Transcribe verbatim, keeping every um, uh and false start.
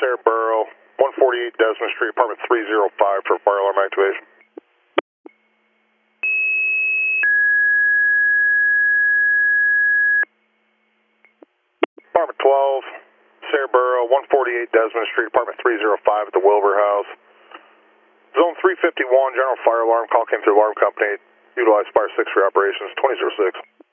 Sarah one forty-eight Desmond Street, apartment three oh five for fire alarm activation. Apartment twelve, Sarah one forty-eight Desmond Street, apartment three oh five at the Wilbur House. Zone three fifty-one, general fire alarm. Call came through alarm company. Utilize fire six for operations, twenty oh six.